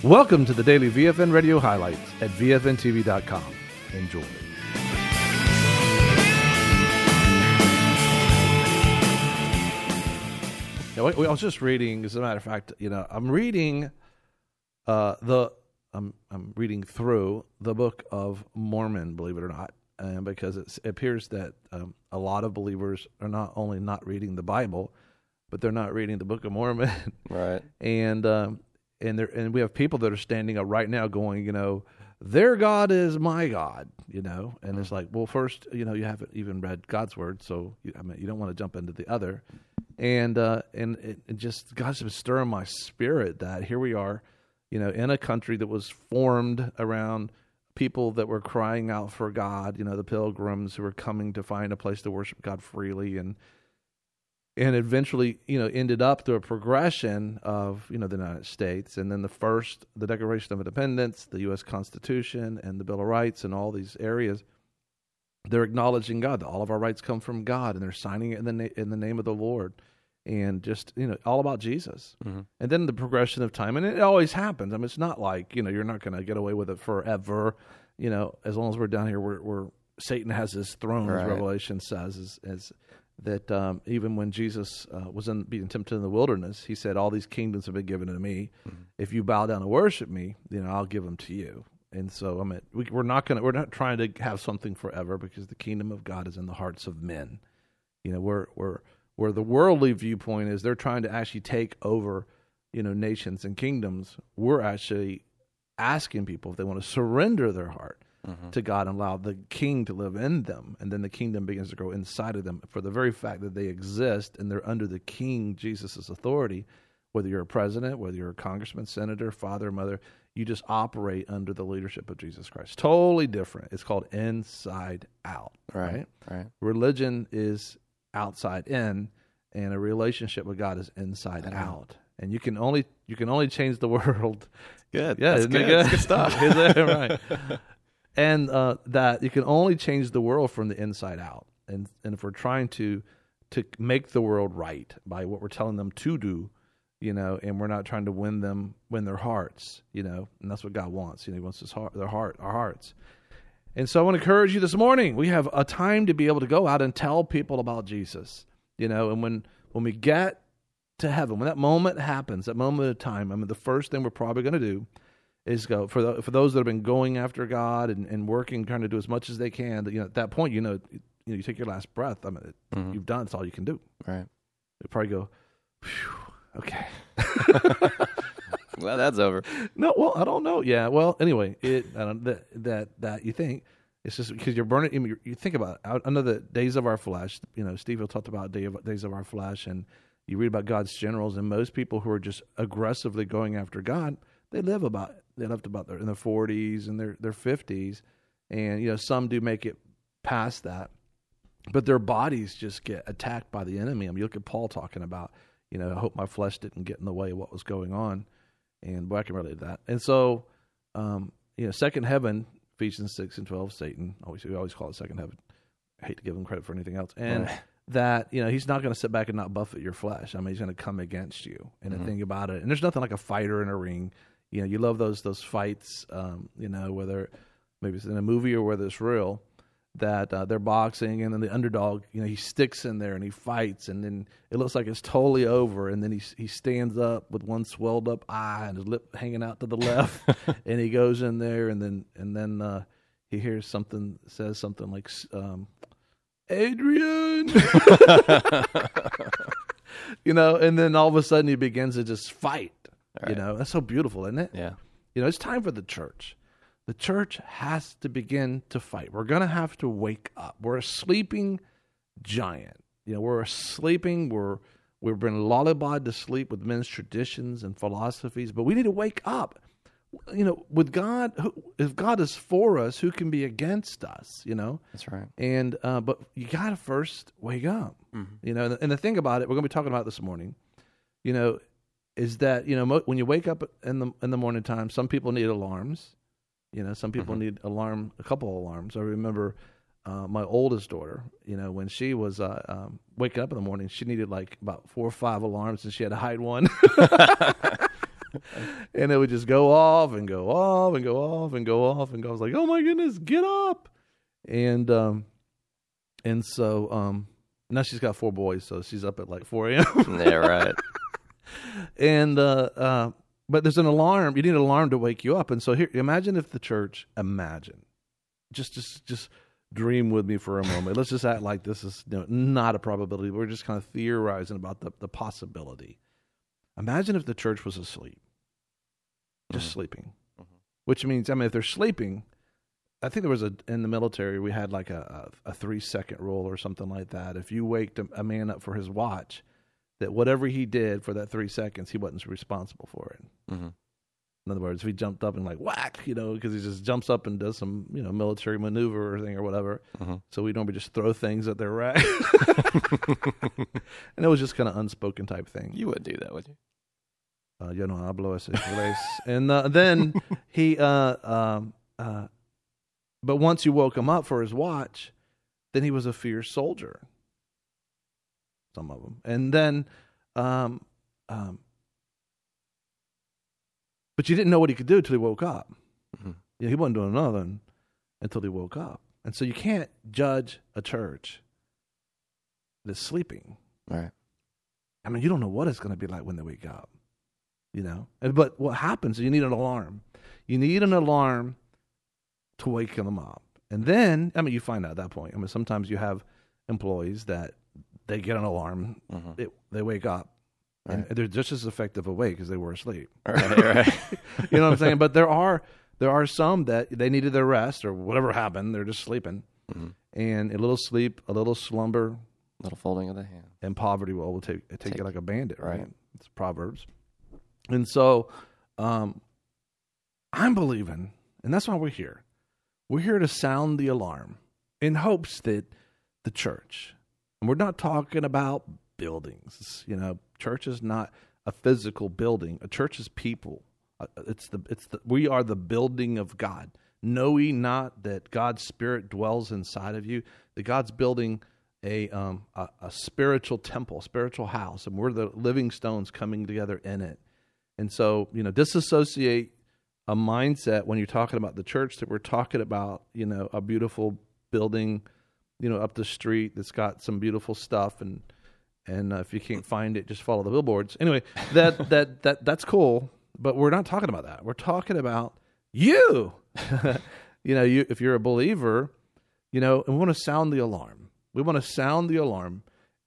Welcome to the daily VFN Radio highlights at VFNTV.com. Enjoy. I was just reading, as a matter of fact, I'm reading I'm reading through the Book of Mormon, believe it or not, and because it appears that a lot of believers are not only not reading the Bible, but they're not reading the Book of Mormon. Right. And we have people that are standing up right now going, their God is my God, and it's like, well, first, you haven't even read God's word, so you don't want to jump into the other. And it just, God's been stirring my spirit that here we are, in a country that was formed around people that were crying out for God, the pilgrims who were coming to find a place to worship God freely, and eventually, ended up through a progression of, the United States, and then the Declaration of Independence, the U.S. Constitution, and the Bill of Rights, and all these areas. They're acknowledging God, that all of our rights come from God, and they're signing it in the name of the Lord, and just, all about Jesus. Mm-hmm. And then the progression of time, and it always happens. It's not like, you're not going to get away with it forever, as long as we're down here where Satan has his throne, right. As Revelation says, as that even when Jesus was being tempted in the wilderness, he said, all these kingdoms have been given to me. Mm-hmm. If you bow down and worship me, I'll give them to you. And so we're not trying to have something forever, because the kingdom of God is in the hearts of men. Where the worldly viewpoint is they're trying to actually take over, nations and kingdoms. We're actually asking people if they want to surrender their heart to God and allow the king to live in them, and then the kingdom begins to grow inside of them for the very fact that they exist and they're under the king, Jesus' authority. Whether you're a president, whether you're a congressman, senator, father, mother, you just operate under the leadership of Jesus Christ. Totally different. It's called inside out. Right. Religion is outside in, and a relationship with God is inside out. And you can only change the world. Good. Yeah, that's good. That's good stuff. Is that right? And that you can only change the world from the inside out. And if we're trying to make the world right by what we're telling them to do, and we're not trying to win their hearts, and that's what God wants. He wants our hearts. And so I want to encourage you this morning. We have a time to be able to go out and tell people about Jesus, and when we get to heaven, when that moment happens, that moment of time, the first thing we're probably going to do is go for those that have been going after God and working, trying to do as much as they can. At that point, you take your last breath. You've done. It's all you can do. Right. You probably go, phew, okay. Well, that's over. No, well, I don't know. Yeah. Well, anyway, that you think it's just because you're burning. You think about it. Under the days of our flesh. Steve will talk about days of our flesh, and you read about God's generals, and most people who are just aggressively going after God, they lived about in their 40s and their 50s, and some do make it past that, but their bodies just get attacked by the enemy. You look at Paul talking about, I hope my flesh didn't get in the way of what was going on, and boy, I can relate to that. And so, second heaven, Ephesians 6:12, Satan. We always call it second heaven. I hate to give him credit for anything else, and that he's not going to sit back and not buffet your flesh. He's going to come against you. And the thing about it, and there's nothing like a fighter in a ring. You love those fights, whether maybe it's in a movie or whether it's real, that they're boxing, and then the underdog, he sticks in there and he fights, and then it looks like it's totally over, and then he stands up with one swelled up eye and his lip hanging out to the left, and he goes in there, and then he hears says something like, Adrian, and then all of a sudden he begins to just fight. Right. That's so beautiful, isn't it? Yeah. It's time for the church. The church has to begin to fight. We're going to have to wake up. We're a sleeping giant. We're sleeping. We've been lullabied to sleep with men's traditions and philosophies, but we need to wake up. With God, if God is for us, who can be against us? That's right. And but you got to first wake up. Mm-hmm. And the thing about it, we're going to be talking about this morning. Is that when you wake up in the morning time, some people need alarms. Some people need a couple of alarms. I remember my oldest daughter, when she was waking up in the morning, she needed like about 4 or 5 alarms, and she had to hide one. And it would just go off and go off and go off and go off and go. I was like, oh my goodness, get up. And so now she's got 4 boys, so she's up at like 4 a.m. Yeah, right. And but there's an alarm. You need an alarm to wake you up. And so here, imagine if the church, just dream with me for a moment. Let's just act like this is not a probability. We're just kind of theorizing about the possibility. Imagine if the church was asleep, just sleeping, which means, if they're sleeping, I think there was in the military, we had like a 3-second rule or something like that. If you waked a man up for his watch, that whatever he did for that 3 seconds, he wasn't responsible for it. Mm-hmm. In other words, if he jumped up and like whack, because he just jumps up and does some, military maneuver or thing or whatever. Mm-hmm. So we normally just throw things at their rack. And it was just kind of unspoken type thing. You would do that, would you? Yo no hablo ese inglés. And then he, but once you woke him up for his watch, then he was a fierce soldier. Some of them. And then, but you didn't know what he could do until he woke up. Mm-hmm. Yeah, he wasn't doing nothing until he woke up. And so you can't judge a church that's sleeping. Right. You don't know what it's going to be like when they wake up, But what happens is you need an alarm. You need an alarm to wake them up. And then, you find out at that point. Sometimes you have employees that they get an alarm, they wake up, and they're just as effective awake as they were asleep. Right. You know what I'm saying? But there are some that they needed their rest or whatever happened. They're just sleeping. Mm-hmm. And a little sleep, a little slumber. A little folding of the hand. And poverty will take you like a bandit, right? It's Proverbs. And so I'm believing, and that's why we're here. We're here to sound the alarm in hopes that the church, and we're not talking about buildings. Church is not a physical building. A church is people. We are the building of God. Know ye not that God's Spirit dwells inside of you? That God's building a spiritual temple, spiritual house, and we're the living stones coming together in it. And so, disassociate a mindset when you're talking about the church that we're talking about, a beautiful building, up the street that's got some beautiful stuff, and if you can't find it, just follow the billboards. Anyway, that's cool, but we're not talking about that. We're talking about you. If you're a believer, and we want to sound the alarm. We want to sound the alarm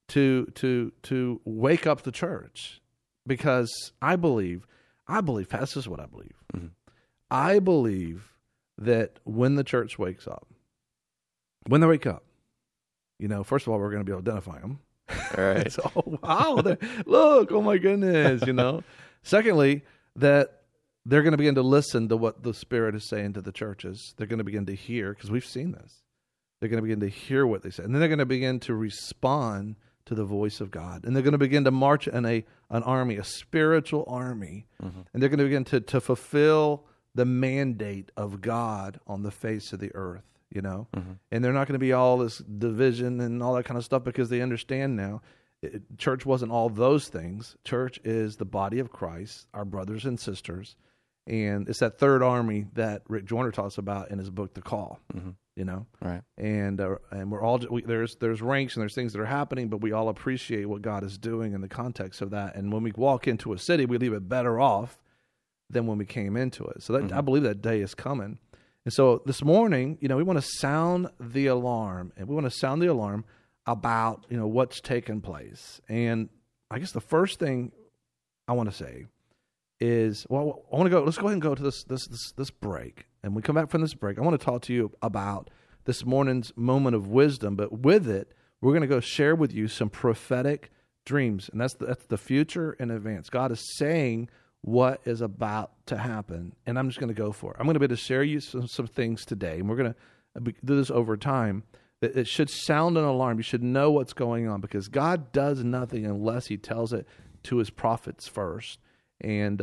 to wake up the church, because I believe, this is what I believe. Mm-hmm. I believe that when the church wakes up, when they wake up, first of all, we're going to be able to identify them. All right. So, wow, look, oh my goodness, Secondly, that they're going to begin to listen to what the Spirit is saying to the churches. They're going to begin to hear, because we've seen this. They're going to begin to hear what they say. And then they're going to begin to respond to the voice of God. And they're going to begin to march in an army, a spiritual army. Mm-hmm. And they're going to begin to fulfill the mandate of God on the face of the earth, Mm-hmm. And they're not going to be all this division and all that kind of stuff, because they understand now church wasn't all those things. Church is the body of Christ, our brothers and sisters. And it's that third army that Rick Joyner talks about in his book, The Call. Mm-hmm. Right? And we're all there's ranks and there's things that are happening, but we all appreciate what God is doing in the context of that. And when we walk into a city, we leave it better off than when we came into it. So that, I believe that day is coming. And so this morning, we want to sound the alarm, and we want to sound the alarm about what's taken place. And I guess the first thing I want to say is, let's go ahead and go to this break. And when we come back from this break, I want to talk to you about this morning's moment of wisdom. But with it, we're going to go share with you some prophetic dreams. And that's the future in advance. God is saying what is about to happen. And I'm just going to go for it. I'm going to be able to share you some things today. And we're going to do this over time. It should sound an alarm. You should know what's going on, because God does nothing unless he tells it to his prophets first. And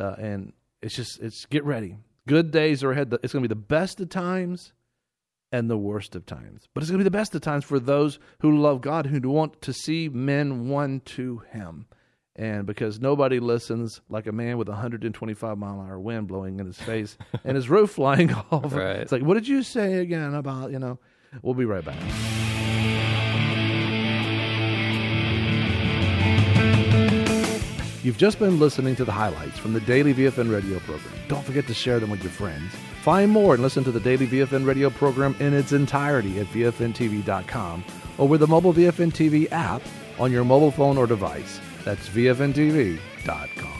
it's get ready. Good days are ahead. It's going to be the best of times and the worst of times. But it's going to be the best of times for those who love God, who want to see men won to him. And because nobody listens like a man with a 125-mile-an-hour wind blowing in his face and his roof flying off. Right. It's like, what did you say again about, We'll be right back. You've just been listening to the highlights from the Daily VFN radio program. Don't forget to share them with your friends. Find more and listen to the Daily VFN radio program in its entirety at VFNTV.com or with the mobile VFN TV app on your mobile phone or device. That's VFNTV.com.